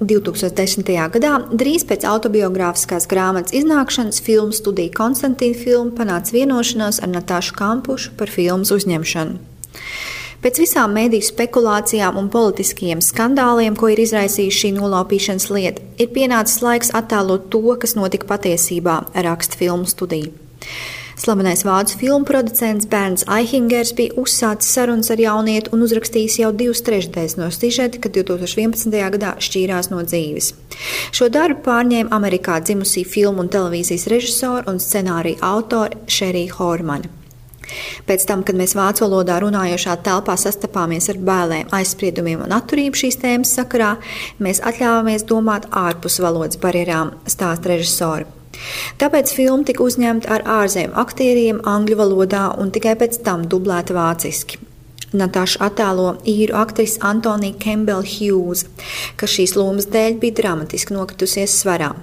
2010. gadā, drīz pēc autobiogrāfiskās grāmatas iznākšanas, filmu studija Konstantīna filma panāca vienošanos ar Natāšu Kampušu par filmas uzņemšanu. Pēc visām mediju spekulācijām un politiskajiem skandāliem, ko ir izraisījusi šī nolaupīšanas lieta, ir pienācis laiks attēlot to, kas notika patiesībā, raksta filmu studija. Slavenais vācu filmu producents Bernds Aihingers bija uzsācis sarunas ar jaunieti un uzrakstījis jau 2/3 no sižeta, kad 2011. gadā šķīrās no dzīves. Šo darbu pārņēma Amerikā dzimusī filmu un televīzijas režisora un scenārija autore Šerija Hormana. Pēc tam, kad mēs vācu valodā runājošā telpā sastapāmies ar bailēm, aizspriedumiem un atturību šīs tēmas sakarā, mēs atļāvāmies domāt ārpus valodas barjerām, stāsta režisori. Tāpēc filma tika uzņemta ar ārzemju aktieriem angļu valodā un tikai pēc tam dublēta vāciski. Natāša attēlo īru aktrisi Antoniju Campbell Hughes, kas šīs lomas dēļ bija dramatiski nokritusies svarā.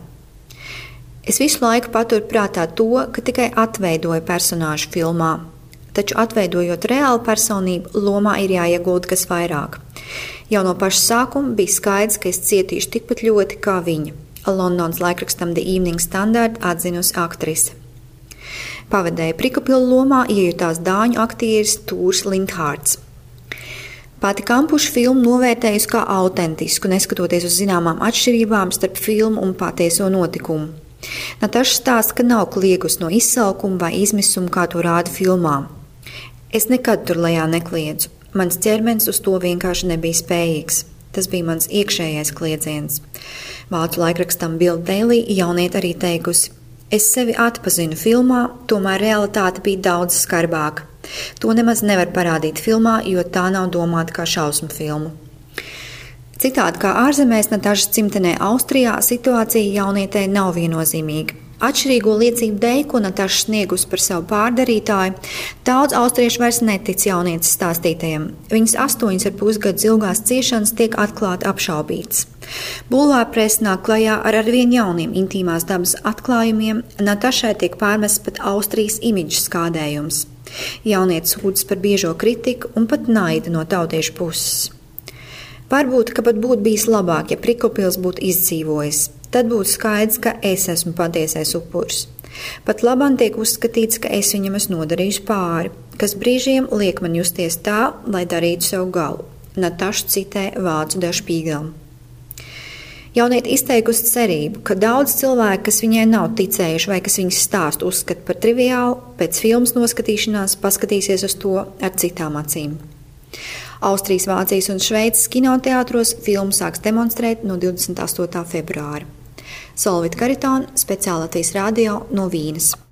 Es visu laiku paturu prātā to, ka tikai atveidoju personāžu filmā. Taču atveidojot reālu personību, lomā ir jāiegulda kas vairāk. Jau no paša sākuma bija skaidrs, ka es cietīšu tikpat ļoti kā viņa. Londonas laikrakstam The Evening Standard atzinusi aktrise. Pavadēja Prikopilu lomā iejutās dāņu aktieris Tūrs Lindhārds. Pati Kampuša filmu novērtējusi kā autentisku, neskatoties uz zināmām atšķirībām starp filmu un patieso notikumu. Natāša stāsta, ka nav kliegus no izsalkuma vai izmisuma, kā to rāda filmā. Es nekad tur lejā nekliedzu. Mans ķermenis uz to vienkārši nebija spējīgs. Tas bija mans iekšējais kliedziens. Vācu laikrakstam Bild Daily jauniete arī teikusi: es sevi atpazinu filmā, tomēr realitāte bija daudz skarbāka. To nemaz nevar parādīt filmā, jo tā nav domāta kā šausmu filmu. Citādi kā ārzemēs, Natāšas dzimtenē Austrijā situācija jaunietei nav viennozīmīga. Atšķirīgo liecību dēļ, ko Natāša sniegusi par savu pārdarītāju, daudz austriešu vairs netic jaunietes stāstītajam. Viņas 8,5 gadus ilgās ciešanas tiek atklāti apšaubītas. Bulvārpresa nāk klajā ar arvien jauniem intīmās dabas atklājumiem, Natāšai tiek pārmests pat Austrijas imidžas skādējums. Jauniete sūdzas par biežo kritiku un pat naida no tautiešu puses. Varbūt, ka pat būtu bijis labāk, ja Prikopils būtu izdzīvojis. Tad būtu skaidrs, ka es esmu patiesais upuris. Pat labāk tiek uzskatīts, ka es viņam esmu nodarījis pāri, kas brīžiem liek man justies tā, lai darītu sev galu. Natāša citē vācu Der Spiegel. Jauniete izteikusi cerību, ka daudz cilvēku, kas viņai nav ticējuši vai kas viņas stāstu uzskata par triviālu, pēc filmas noskatīšanās paskatīsies uz to ar citām acīm. Austrijas, Vācijas un Šveices kinoteātros filmu sāks demonstrēt no 28. februāra. Solvita Karitona, Speciāli Latvijas radio no Vīnes.